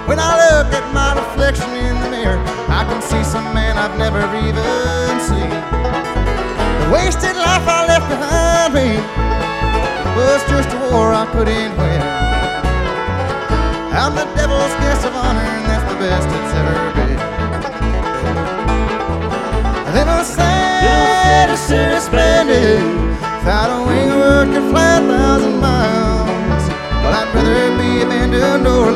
When I look at my reflection in the mirror, I can see some man I've never even seen. The wasted life I left behind me was just a war I couldn't win. I'm the devil's guest of honor, and that's the best it's ever been. Then I said a city splendid, without a wing working flat 1,000 miles. But I'd rather be abandoned or